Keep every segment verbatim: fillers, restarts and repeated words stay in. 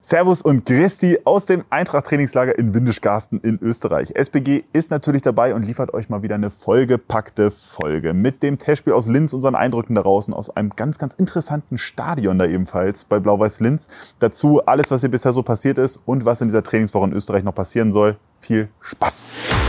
Servus und Christi aus dem Eintracht-Trainingslager in Windischgarsten in Österreich. S B G ist natürlich dabei und liefert euch mal wieder eine vollgepackte Folge mit dem Testspiel aus Linz, unseren Eindrücken daraus und aus einem ganz, ganz interessanten Stadion da ebenfalls bei Blau-Weiß Linz. Dazu alles, was hier bisher so passiert ist und was in dieser Trainingswoche in Österreich noch passieren soll. Viel Spaß!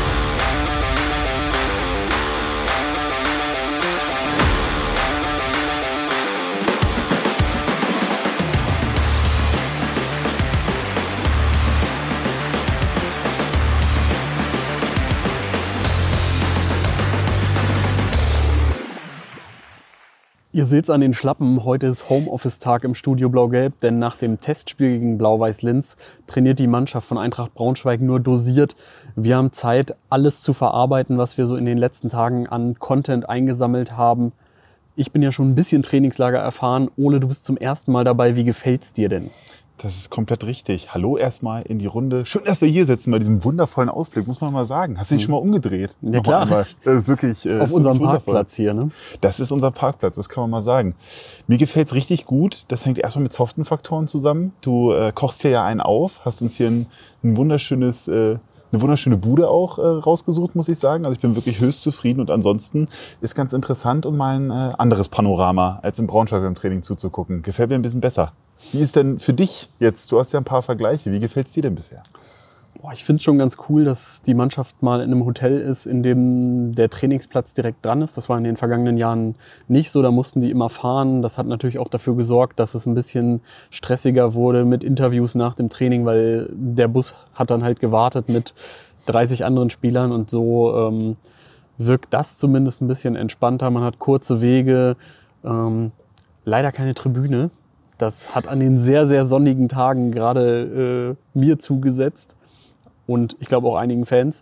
Ihr seht's an den Schlappen, heute ist Homeoffice-Tag im Studio Blau-Gelb, denn nach dem Testspiel gegen Blau-Weiß Linz trainiert die Mannschaft von Eintracht Braunschweig nur dosiert. Wir haben Zeit, alles zu verarbeiten, was wir so in den letzten Tagen an Content eingesammelt haben. Ich bin ja schon ein bisschen Trainingslager erfahren. Ole, du bist zum ersten Mal dabei. Wie gefällt's dir denn? Das ist komplett richtig. Hallo erstmal in die Runde. Schön, dass wir hier sitzen bei diesem wundervollen Ausblick, muss man mal sagen. Hast du dich schon mal umgedreht? Ja, klar. Einmal. Das ist wirklich äh, auf unserem Parkplatz hier, ne? Das ist unser Parkplatz, das kann man mal sagen. Mir gefällt's richtig gut. Das hängt erstmal mit soften Faktoren zusammen. Du äh, kochst hier ja einen auf, hast uns hier ein, ein wunderschönes, äh, eine wunderschöne Bude auch äh, rausgesucht, muss ich sagen. Also ich bin wirklich höchst zufrieden und ansonsten ist ganz interessant und mal ein äh, anderes Panorama als im Braunschweig im Training zuzugucken. Gefällt mir ein bisschen besser. Wie ist denn für dich jetzt? Du hast ja ein paar Vergleiche. Wie gefällt es dir denn bisher? Boah, ich finde es schon ganz cool, dass die Mannschaft mal in einem Hotel ist, in dem der Trainingsplatz direkt dran ist. Das war in den vergangenen Jahren nicht so. Da mussten die immer fahren. Das hat natürlich auch dafür gesorgt, dass es ein bisschen stressiger wurde mit Interviews nach dem Training, weil der Bus hat dann halt gewartet mit dreißig anderen Spielern und so ähm, wirkt das zumindest ein bisschen entspannter. Man hat kurze Wege, ähm, leider keine Tribüne. Das hat an den sehr, sehr sonnigen Tagen gerade äh, mir zugesetzt und ich glaube auch einigen Fans.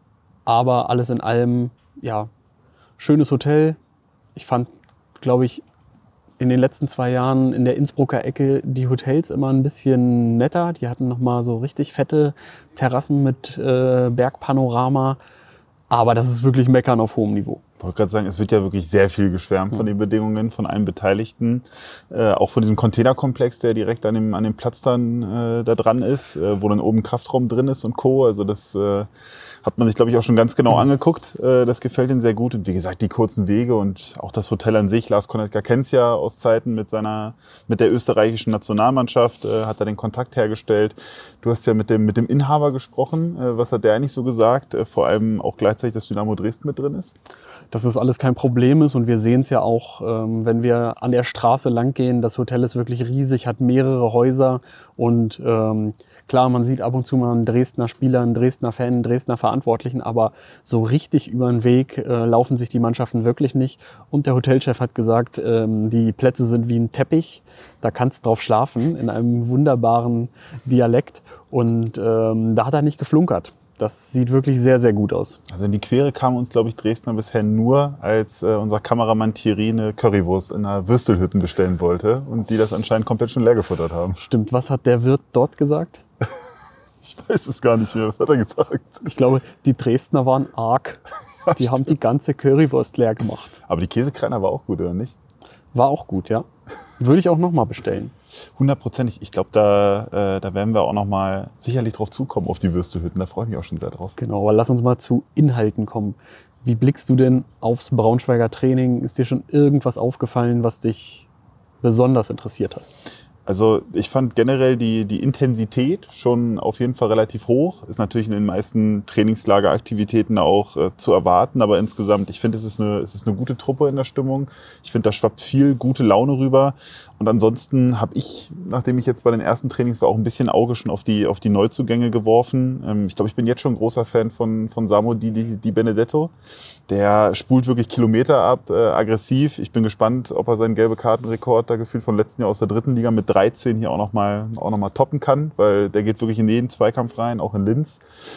Aber alles in allem, ja, schönes Hotel. Ich fand, glaube ich, in den letzten zwei Jahren in der Innsbrucker Ecke die Hotels immer ein bisschen netter. Die hatten nochmal so richtig fette Terrassen mit äh, Bergpanorama. Aber das ist wirklich Meckern auf hohem Niveau. Ich wollte gerade sagen, es wird ja wirklich sehr viel geschwärmt von den Bedingungen, von allen Beteiligten. Äh, auch von diesem Containerkomplex, der direkt an dem, an dem Platz dann äh, da dran ist, äh, wo dann oben Kraftraum drin ist und Co. Also das äh, hat man sich, glaube ich, auch schon ganz genau angeguckt. Äh, das gefällt ihnen sehr gut. Und wie gesagt, die kurzen Wege und auch das Hotel an sich. Lars Konetka kennt's ja aus Zeiten mit seiner, mit der österreichischen Nationalmannschaft, äh, hat er den Kontakt hergestellt. Du hast ja mit dem, mit dem Inhaber gesprochen. Äh, was hat der eigentlich so gesagt? Äh, vor allem auch gleichzeitig, dass Dynamo Dresden mit drin ist. Dass das alles kein Problem ist und wir sehen es ja auch, ähm, wenn wir an der Straße lang gehen. Das Hotel ist wirklich riesig, hat mehrere Häuser und ähm, klar, man sieht ab und zu mal einen Dresdner Spieler, einen Dresdner Fan, einen Dresdner Verantwortlichen, aber so richtig über den Weg äh, laufen sich die Mannschaften wirklich nicht. Und der Hotelchef hat gesagt, ähm, die Plätze sind wie ein Teppich, da kannst drauf schlafen in einem wunderbaren Dialekt und ähm, da hat er nicht geflunkert. Das sieht wirklich sehr, sehr gut aus. Also in die Quere kam uns, glaube ich, Dresdner bisher nur, als äh, unser Kameramann Thierry eine Currywurst in einer Würstelhütte bestellen wollte und die das anscheinend komplett schon leer gefuttert haben. Stimmt. Was hat der Wirt dort gesagt? Ich weiß es gar nicht mehr. Was hat er gesagt? Ich glaube, die Dresdner waren arg. Die haben die ganze Currywurst leer gemacht. Aber die Käsekreiner war auch gut, oder nicht? War auch gut, ja. Würde ich auch nochmal bestellen. Hundertprozentig. Ich glaube, da, äh, da werden wir auch noch mal sicherlich drauf zukommen, auf die Würstelhütten. Da freue ich mich auch schon sehr drauf. Genau, aber lass uns mal zu Inhalten kommen. Wie blickst du denn aufs Braunschweiger Training? Ist dir schon irgendwas aufgefallen, was dich besonders interessiert hast? Also ich fand generell die, die Intensität schon auf jeden Fall relativ hoch. Ist natürlich in den meisten Trainingslageraktivitäten auch äh, zu erwarten. Aber insgesamt, ich finde, es ist eine, es ist eine gute Truppe in der Stimmung. Ich finde, da schwappt viel gute Laune rüber. Und ansonsten habe ich, nachdem ich jetzt bei den ersten Trainings war, auch ein bisschen Auge schon auf die, auf die Neuzugänge geworfen. Ähm, ich glaube, ich bin jetzt schon ein großer Fan von, von Samu Di, Di, Di Benedetto. Der spult wirklich Kilometer ab, äh, aggressiv. Ich bin gespannt, ob er seinen gelbe Kartenrekord da gefühlt vom letzten Jahr aus der dritten Liga mit dreizehn hier auch nochmal auch noch mal toppen kann, weil der geht wirklich in jeden Zweikampf rein, auch in Linz.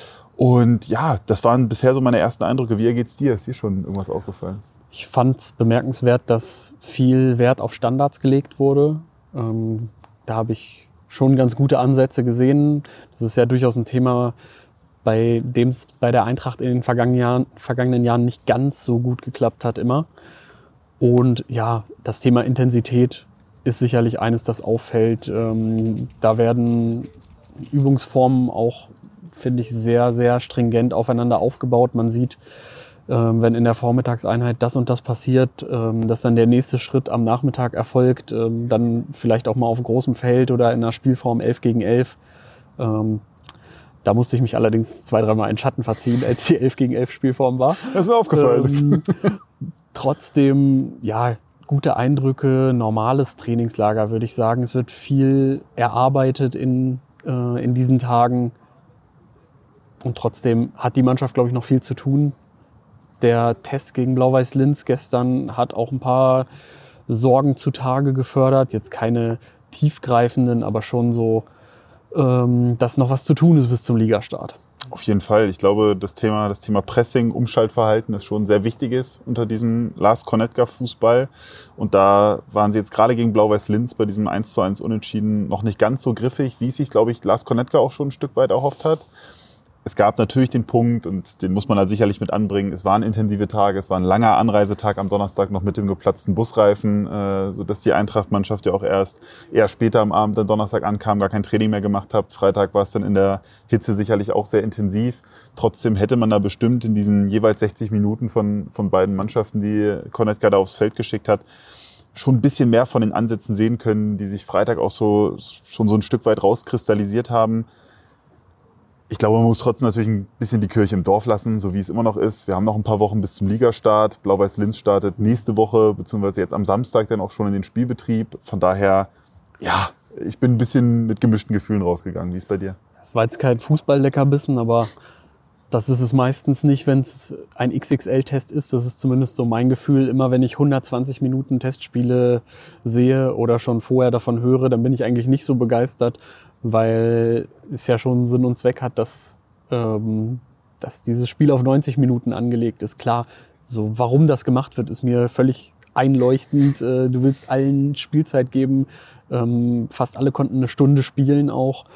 Und ja, das waren bisher so meine ersten Eindrücke. Wie geht's dir? Ist dir schon irgendwas aufgefallen? Ich fand es bemerkenswert, dass viel Wert auf Standards gelegt wurde. Ähm, da habe ich schon ganz gute Ansätze gesehen. Das ist ja durchaus ein Thema, bei dem es bei der Eintracht in den vergangenen Jahren, vergangenen Jahren nicht ganz so gut geklappt hat immer. Und ja, das Thema Intensität ist sicherlich eines, das auffällt. Ähm, da werden Übungsformen auch, finde ich, sehr, sehr stringent aufeinander aufgebaut. Man sieht, ähm, wenn in der Vormittagseinheit das und das passiert, ähm, dass dann der nächste Schritt am Nachmittag erfolgt, ähm, dann vielleicht auch mal auf großem Feld oder in einer Spielform elf gegen elf. Ähm, da musste ich mich allerdings zwei, dreimal in Schatten verziehen, als die elf gegen elf Spielform war. Das ist mir aufgefallen. Ähm, trotzdem, ja, gute Eindrücke, normales Trainingslager, würde ich sagen. Es wird viel erarbeitet in, äh, in diesen Tagen. Und trotzdem hat die Mannschaft, glaube ich, noch viel zu tun. Der Test gegen Blau-Weiß-Linz gestern hat auch ein paar Sorgen zutage gefördert. Jetzt keine tiefgreifenden, aber schon so, ähm, dass noch was zu tun ist bis zum Ligastart. Auf jeden Fall. Ich glaube, das Thema, das Thema Pressing, Umschaltverhalten ist schon sehr wichtiges unter diesem Lars Konetka-Fußball. Und da waren sie jetzt gerade gegen Blau-Weiß-Linz bei diesem eins zu eins Unentschieden noch nicht ganz so griffig, wie es sich, glaube ich, Lars Konetka auch schon ein Stück weit erhofft hat. Es gab natürlich den Punkt, und den muss man da sicherlich mit anbringen, es waren intensive Tage, es war ein langer Anreisetag am Donnerstag noch mit dem geplatzten Busreifen, äh, sodass die Eintracht-Mannschaft ja auch erst eher später am Abend am Donnerstag ankam, gar kein Training mehr gemacht hat. Freitag war es dann in der Hitze sicherlich auch sehr intensiv. Trotzdem hätte man da bestimmt in diesen jeweils sechzig Minuten von, von beiden Mannschaften, die Konetka da aufs Feld geschickt hat, schon ein bisschen mehr von den Ansätzen sehen können, die sich Freitag auch so schon so ein Stück weit rauskristallisiert haben. Ich glaube, man muss trotzdem natürlich ein bisschen die Kirche im Dorf lassen, so wie es immer noch ist. Wir haben noch ein paar Wochen bis zum Ligastart. Blau-Weiß-Linz startet nächste Woche, beziehungsweise jetzt am Samstag dann auch schon in den Spielbetrieb. Von daher, ja, ich bin ein bisschen mit gemischten Gefühlen rausgegangen. Wie ist es bei dir? Es war jetzt kein Fußball-Leckerbissen, aber das ist es meistens nicht, wenn es ein X X L-Test ist. Das ist zumindest so mein Gefühl. Immer wenn ich hundertzwanzig Minuten Testspiele sehe oder schon vorher davon höre, dann bin ich eigentlich nicht so begeistert, weil es ja schon Sinn und Zweck hat, dass, ähm, dass dieses Spiel auf neunzig Minuten angelegt ist. Klar, so warum das gemacht wird, ist mir völlig einleuchtend. Äh, du willst allen Spielzeit geben. Ähm, fast alle konnten eine Stunde spielen auch.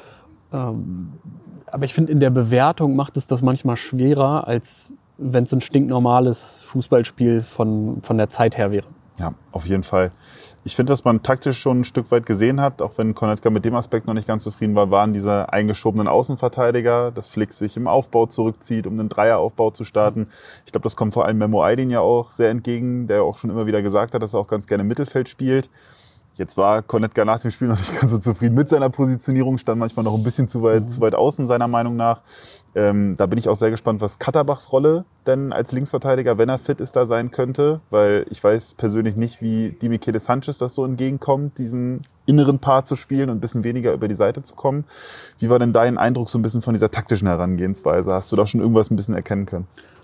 Ähm, aber ich finde, in der Bewertung macht es das manchmal schwerer, als wenn es ein stinknormales Fußballspiel von, von der Zeit her wäre. Ja, auf jeden Fall. Ich finde, was man taktisch schon ein Stück weit gesehen hat, auch wenn Konetka mit dem Aspekt noch nicht ganz zufrieden war, waren diese eingeschobenen Außenverteidiger, dass Flick sich im Aufbau zurückzieht, um einen Dreieraufbau zu starten. Ich glaube, das kommt vor allem Memo Aydin ja auch sehr entgegen, der auch schon immer wieder gesagt hat, dass er auch ganz gerne im Mittelfeld spielt. Jetzt war Konetka nach dem Spiel noch nicht ganz so zufrieden mit seiner Positionierung, stand manchmal noch ein bisschen zu weit, mhm. zu weit außen, seiner Meinung nach. Ähm, da bin ich auch sehr gespannt, was Katterbachs Rolle denn als Linksverteidiger, wenn er fit ist, da sein könnte. Weil ich weiß persönlich nicht, wie Dimichelis Sanchez das so entgegenkommt, diesen inneren Part zu spielen und ein bisschen weniger über die Seite zu kommen. Wie war denn dein Eindruck so ein bisschen von dieser taktischen Herangehensweise? Hast du da schon irgendwas ein bisschen erkennen können?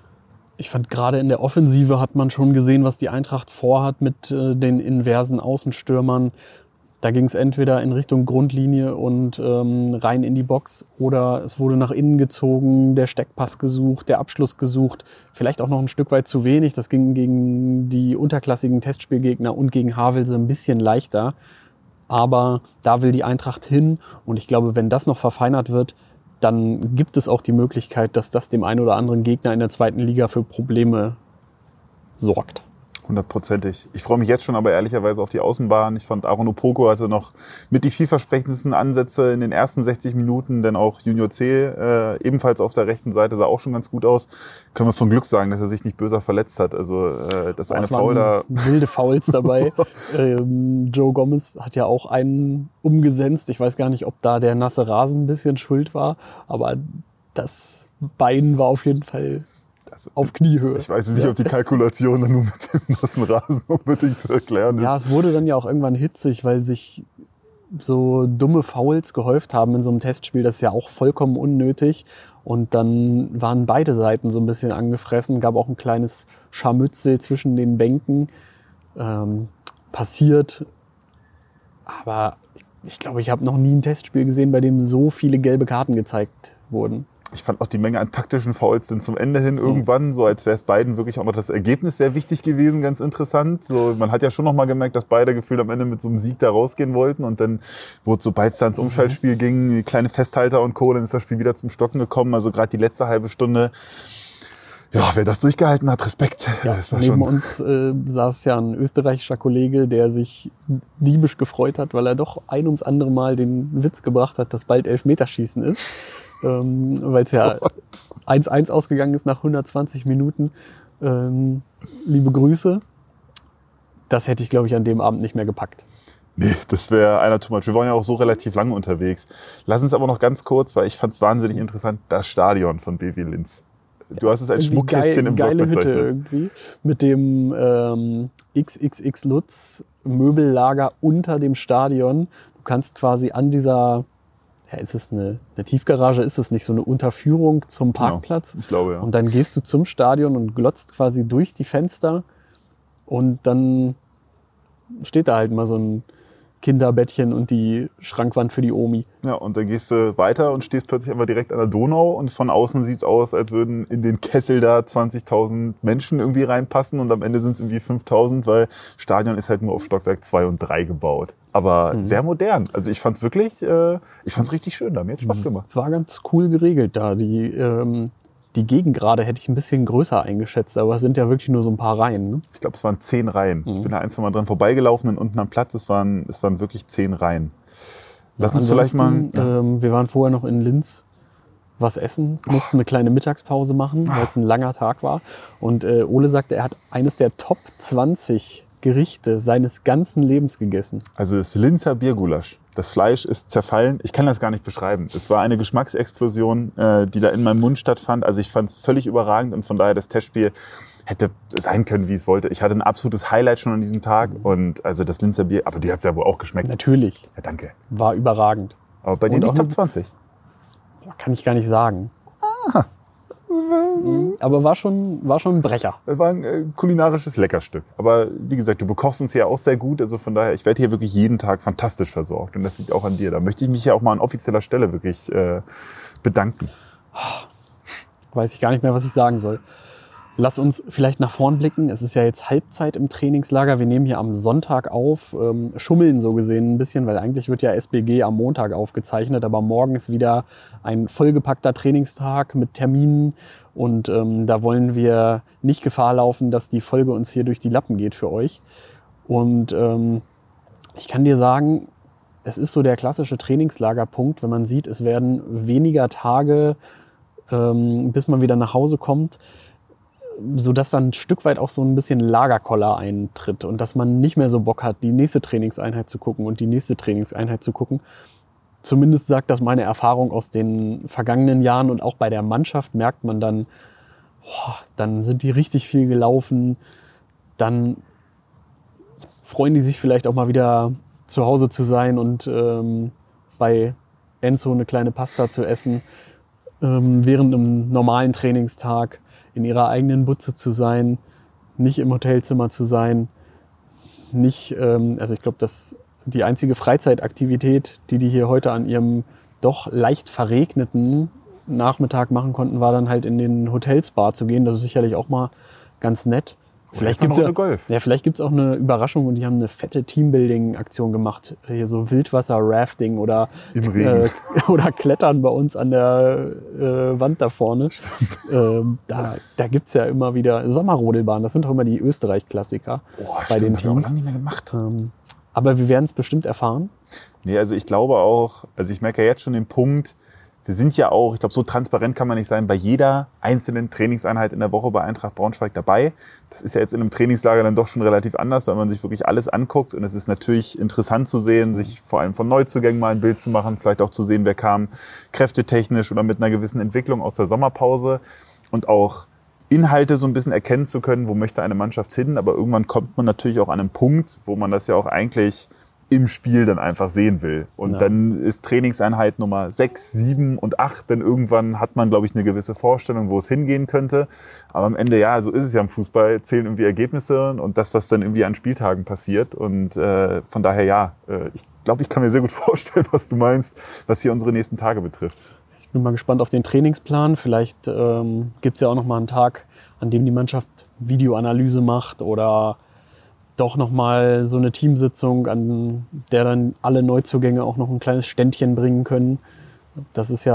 Ich fand, gerade in der Offensive hat man schon gesehen, was die Eintracht vorhat mit äh, den inversen Außenstürmern. Da ging es entweder in Richtung Grundlinie und ähm, rein in die Box, oder es wurde nach innen gezogen, der Steckpass gesucht, der Abschluss gesucht. Vielleicht auch noch ein Stück weit zu wenig. Das ging gegen die unterklassigen Testspielgegner und gegen Havelse ein bisschen leichter. Aber da will die Eintracht hin. Und ich glaube, wenn das noch verfeinert wird, dann gibt es auch die Möglichkeit, dass das dem einen oder anderen Gegner in der zweiten Liga für Probleme sorgt. Hundertprozentig. Ich freue mich jetzt schon aber ehrlicherweise auf die Außenbahn. Ich fand, Aaron Opoko hatte noch mit die vielversprechendsten Ansätze in den ersten sechzig Minuten, denn auch Junior C äh, ebenfalls auf der rechten Seite sah auch schon ganz gut aus. Können wir von Glück sagen, dass er sich nicht böser verletzt hat. Also äh, das Boah, eine es Foul da... wilde Fouls dabei. ähm, Joe Gomez hat ja auch einen umgesetzt. Ich weiß gar nicht, ob da der nasse Rasen ein bisschen schuld war, aber das Bein war auf jeden Fall... Also, auf Kniehöhe. Ich weiß nicht, ja. ob die Kalkulation dann nur mit dem nassen Rasen unbedingt zu erklären ist. Ja, es wurde dann ja auch irgendwann hitzig, weil sich so dumme Fouls gehäuft haben in so einem Testspiel. Das ist ja auch vollkommen unnötig. Und dann waren beide Seiten so ein bisschen angefressen. Gab auch ein kleines Scharmützel zwischen den Bänken. Ähm, passiert. Aber ich glaube, ich habe noch nie ein Testspiel gesehen, bei dem so viele gelbe Karten gezeigt wurden. Ich fand auch die Menge an taktischen Fouls dann zum Ende hin irgendwann, so als wäre es beiden wirklich auch noch das Ergebnis sehr wichtig gewesen, ganz interessant. So, man hat ja schon noch mal gemerkt, dass beide gefühlt am Ende mit so einem Sieg da rausgehen wollten, und dann wurde, sobald es da ins Umschaltspiel ging, kleine Festhalter und Co., dann ist das Spiel wieder zum Stocken gekommen. Also gerade die letzte halbe Stunde, Ja, wer das durchgehalten hat, Respekt. Ja, das war neben schon uns äh, saß ja ein österreichischer Kollege, der sich diebisch gefreut hat, weil er doch ein ums andere Mal den Witz gebracht hat, dass bald Elfmeterschießen ist. Ähm, weil es ja eins eins ausgegangen ist nach hundertzwanzig Minuten. Ähm, liebe Grüße. Das hätte ich, glaube ich, an dem Abend nicht mehr gepackt. Nee, das wäre einer too much. Wir waren ja auch so relativ lange unterwegs. Lass uns aber noch ganz kurz, weil ich fand es wahnsinnig interessant, das Stadion von B W Linz. Du hast es als Irgendwie Schmuckkästchen geil, im Blog geile Hütte bezeichnet. irgendwie. Mit dem ähm, X X X Lutz Möbellager unter dem Stadion. Du kannst quasi an dieser, ja, ist es eine, eine Tiefgarage, ist es nicht, so eine Unterführung zum Parkplatz. Genau, ich glaube, ja. Und dann gehst du zum Stadion und glotzt quasi durch die Fenster. Und dann steht da halt mal so ein Kinderbettchen und die Schrankwand für die Omi. Ja, und dann gehst du weiter und stehst plötzlich einfach direkt an der Donau und von außen sieht's aus, als würden in den Kessel da zwanzigtausend Menschen irgendwie reinpassen und am Ende sind es irgendwie fünftausend, weil Stadion ist halt nur auf Stockwerk zwei und drei gebaut. Aber Mhm. sehr modern. Also ich fand's wirklich, äh, ich fand's richtig schön da. Mir hat's Spaß gemacht. War ganz cool geregelt da. Die, ähm, die Gegengrade hätte ich ein bisschen größer eingeschätzt, aber es sind ja wirklich nur so ein paar Reihen. Ne? Ich glaube, es waren zehn Reihen. Mhm. Ich bin da ein, zwei Mal dran vorbeigelaufen und unten am Platz, es waren, es waren wirklich zehn Reihen. Lass Ja, uns vielleicht mal... ansonsten, Ja. Ähm, wir waren vorher noch in Linz was essen, mussten eine kleine Mittagspause machen, weil es ein langer Tag war. Und äh, Ole sagte, er hat eines der Top zwanzig Gerichte seines ganzen Lebens gegessen. Also das Linzer Biergulasch. Das Fleisch ist zerfallen. Ich kann das gar nicht beschreiben. Es war eine Geschmacksexplosion, äh, die da in meinem Mund stattfand. Also ich fand es völlig überragend und von daher das Testspiel hätte sein können, wie es wollte. Ich hatte ein absolutes Highlight schon an diesem Tag und also das Linzer Bier, aber die hat es ja wohl auch geschmeckt. Natürlich, Ja, danke. war überragend. Aber bei dir Und nicht auch Top eine- zwanzig. Kann ich gar nicht sagen. Mhm. Aber war schon, war schon ein Brecher. Das war ein äh, kulinarisches Leckerstück. Aber wie gesagt, du bekochst uns ja auch sehr gut. Also von daher, ich werde hier wirklich jeden Tag fantastisch versorgt. Und das liegt auch an dir. Da möchte ich mich ja auch mal an offizieller Stelle wirklich äh, bedanken. Weiß ich gar nicht mehr, was ich sagen soll. Lass uns vielleicht nach vorn blicken. Es ist ja jetzt Halbzeit im Trainingslager. Wir nehmen hier am Sonntag auf, ähm, schummeln so gesehen ein bisschen, weil eigentlich wird ja S B G am Montag aufgezeichnet. Aber morgen ist wieder ein vollgepackter Trainingstag mit Terminen. Und ähm, da wollen wir nicht Gefahr laufen, dass die Folge uns hier durch die Lappen geht für euch. Und ähm, ich kann dir sagen, es ist so der klassische Trainingslagerpunkt, wenn man sieht, es werden weniger Tage, ähm, bis man wieder nach Hause kommt, sodass dann ein Stück weit auch so ein bisschen Lagerkoller eintritt und dass man nicht mehr so Bock hat, die nächste Trainingseinheit zu gucken und die nächste Trainingseinheit zu gucken. Zumindest sagt das meine Erfahrung aus den vergangenen Jahren und auch bei der Mannschaft merkt man dann, boah, dann sind die richtig viel gelaufen, dann freuen die sich vielleicht auch mal wieder zu Hause zu sein und ähm, bei Enzo eine kleine Pasta zu essen, ähm, während einem normalen Trainingstag in ihrer eigenen Butze zu sein, nicht im Hotelzimmer zu sein, nicht, ähm, also ich glaube, dass die einzige Freizeitaktivität, die die hier heute an ihrem doch leicht verregneten Nachmittag machen konnten, war dann halt in den Hotelspa zu gehen. Das ist sicherlich auch mal ganz nett. Vielleicht jetzt gibt noch es eine Golf. ja, vielleicht gibt's auch eine Überraschung und die haben eine fette Teambuilding-Aktion gemacht. Hier so Wildwasser-Rafting oder, Im Regen. äh, oder Klettern bei uns an der äh, Wand da vorne. Ähm, da da gibt es ja immer wieder Sommerrodelbahn. Das sind doch immer die Österreich-Klassiker Boah, bei den stimmt, hab ich auch Teams. lange nicht mehr gemacht. Ähm, aber wir werden es bestimmt erfahren. Nee, also ich glaube auch, also ich merke ja jetzt schon den Punkt, wir sind ja auch, ich glaube, so transparent kann man nicht sein, bei jeder einzelnen Trainingseinheit in der Woche bei Eintracht Braunschweig dabei. Das ist ja jetzt in einem Trainingslager dann doch schon relativ anders, weil man sich wirklich alles anguckt. Und es ist natürlich interessant zu sehen, sich vor allem von Neuzugängen mal ein Bild zu machen, vielleicht auch zu sehen, wer kam kräftetechnisch oder mit einer gewissen Entwicklung aus der Sommerpause und auch Inhalte so ein bisschen erkennen zu können, wo möchte eine Mannschaft hin. Aber irgendwann kommt man natürlich auch an einen Punkt, wo man das ja auch eigentlich im Spiel dann einfach sehen will. Und Ja. dann ist Trainingseinheit Nummer sechs, sieben und acht, denn irgendwann hat man, glaube ich, eine gewisse Vorstellung, wo es hingehen könnte. Aber am Ende, ja, so ist es ja im Fußball, zählen irgendwie Ergebnisse und das, was dann irgendwie an Spieltagen passiert. Und äh, von daher, ja, äh, ich glaube, ich kann mir sehr gut vorstellen, was du meinst, was hier unsere nächsten Tage betrifft. Ich bin mal gespannt auf den Trainingsplan. Vielleicht ähm, gibt es ja auch noch mal einen Tag, an dem die Mannschaft Videoanalyse macht oder doch noch mal so eine Teamsitzung, an der dann alle Neuzugänge auch noch ein kleines Ständchen bringen können. Das ist ja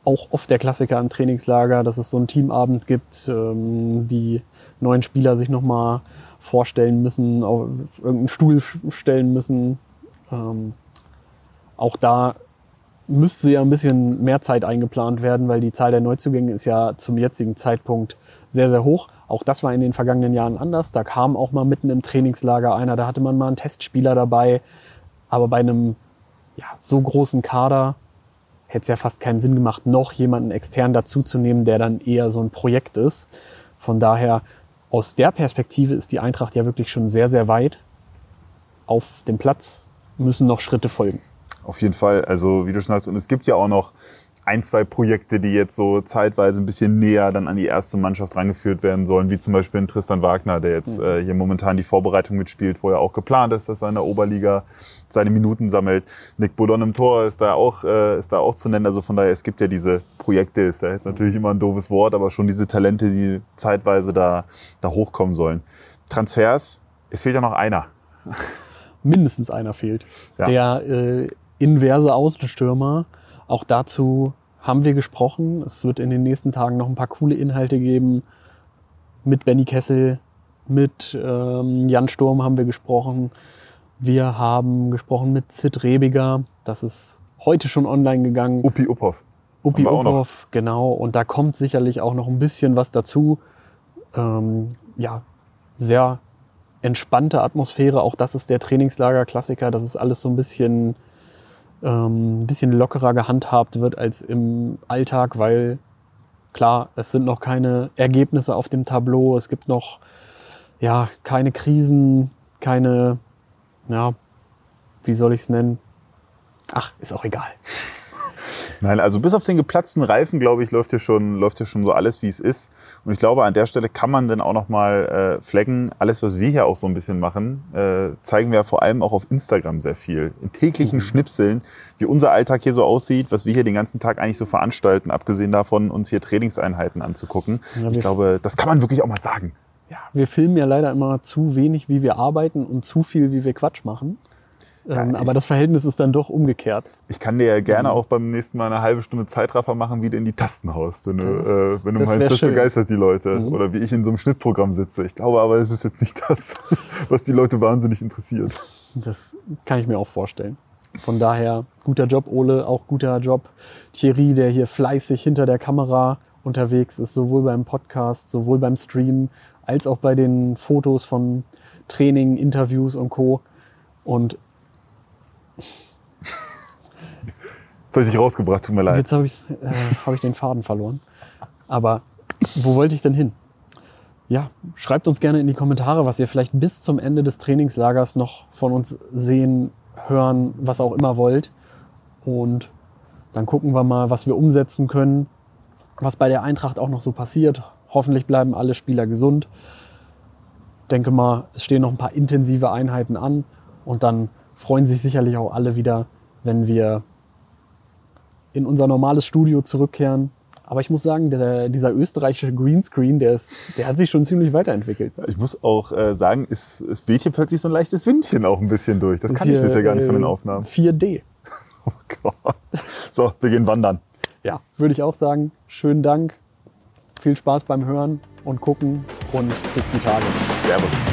auch oft der Klassiker im Trainingslager, dass es so einen Teamabend gibt, ähm, die neuen Spieler sich nochmal vorstellen müssen, auf irgendeinen Stuhl stellen müssen. Ähm, auch da müsste ja ein bisschen mehr Zeit eingeplant werden, weil die Zahl der Neuzugänge ist ja zum jetzigen Zeitpunkt sehr, sehr hoch. Auch das war in den vergangenen Jahren anders. Da kam auch mal mitten im Trainingslager einer, da hatte man mal einen Testspieler dabei. Aber bei einem ja, so großen Kader hätte es ja fast keinen Sinn gemacht, noch jemanden extern dazuzunehmen, der dann eher so ein Projekt ist. Von daher, aus der Perspektive ist die Eintracht ja wirklich schon sehr, sehr weit. Auf dem Platz müssen noch Schritte folgen. Auf jeden Fall. Also wie du schon sagst, und es gibt ja auch noch ein, zwei Projekte, die jetzt so zeitweise ein bisschen näher dann an die erste Mannschaft rangeführt werden sollen, wie zum Beispiel ein Tristan Wagner, der jetzt mhm. äh, hier momentan die Vorbereitung mitspielt, wo er auch geplant ist, dass er in der Oberliga seine Minuten sammelt. Nick Boulon im Tor ist da auch, äh, ist da auch zu nennen. Also von daher, es gibt ja diese Projekte, ist da jetzt natürlich immer ein doofes Wort, aber schon diese Talente, die zeitweise da, da hochkommen sollen. Transfers, es fehlt ja noch einer. Mindestens einer fehlt. Ja. Der äh, inverse Außenstürmer. Auch dazu haben wir gesprochen. Es wird in den nächsten Tagen noch ein paar coole Inhalte geben. Mit Benny Kessel, mit ähm, Jan Sturm haben wir gesprochen. Wir haben gesprochen mit Sid Rebiger. Das ist heute schon online gegangen. Upi Uphoff. Upi Uphoff, genau. Und da kommt sicherlich auch noch ein bisschen was dazu. Ähm, ja, sehr entspannte Atmosphäre. Auch das ist der Trainingslager-Klassiker. Das ist alles so ein bisschen... ein bisschen lockerer gehandhabt wird als im Alltag, weil klar, es sind noch keine Ergebnisse auf dem Tableau, es gibt noch ja, keine Krisen, keine, ja, wie soll ich es nennen? Ach, ist auch egal. Nein, also bis auf den geplatzten Reifen, glaube ich, läuft hier schon, läuft hier schon so alles, wie es ist. Und ich glaube, an der Stelle kann man dann auch nochmal äh, flaggen. Alles, was wir hier auch so ein bisschen machen, äh, zeigen wir vor allem auch auf Instagram sehr viel. In täglichen mhm. Schnipseln, wie unser Alltag hier so aussieht, was wir hier den ganzen Tag eigentlich so veranstalten, abgesehen davon, uns hier Trainingseinheiten anzugucken. Ja, ich glaube, das kann man wirklich auch mal sagen. Ja, wir filmen ja leider immer zu wenig, wie wir arbeiten und zu viel, wie wir Quatsch machen. Ja, ähm, aber das Verhältnis ist dann doch umgekehrt. Ich kann dir ja gerne mhm. auch beim nächsten Mal eine halbe Stunde Zeitraffer machen, wie du in die Tasten haust. Wenn du, das, äh, wenn du meinst, das begeistert die Leute. Mhm. Oder wie ich in so einem Schnittprogramm sitze. Ich glaube aber, es ist jetzt nicht das, was die Leute wahnsinnig interessiert. Das kann ich mir auch vorstellen. Von daher, guter Job, Ole, auch guter Job, Thierry, der hier fleißig hinter der Kamera unterwegs ist, sowohl beim Podcast, sowohl beim Stream, als auch bei den Fotos von Training, Interviews und Co. Und Jetzt habe ich dich rausgebracht, tut mir leid. Jetzt habe ich, äh, hab ich den Faden verloren. Aber wo wollte ich denn hin? Ja, schreibt uns gerne in die Kommentare, was ihr vielleicht bis zum Ende des Trainingslagers noch von uns sehen, hören, was auch immer wollt. Und dann gucken wir mal, was wir umsetzen können, was bei der Eintracht auch noch so passiert. Hoffentlich bleiben alle Spieler gesund. Ich denke mal, es stehen noch ein paar intensive Einheiten an. Und dann freuen sich sicherlich auch alle wieder, wenn wir in unser normales Studio zurückkehren. Aber ich muss sagen, der, dieser österreichische Greenscreen, der, ist, der hat sich schon ziemlich weiterentwickelt. Ich muss auch äh, sagen, es, es weht hier plötzlich so ein leichtes Windchen auch ein bisschen durch. Das, das kann ich bisher gar nicht von den Aufnahmen. vier D. Oh Gott. So, wir gehen wandern. Ja, würde ich auch sagen. Schönen Dank. Viel Spaß beim Hören und Gucken und bis die Tage. Servus.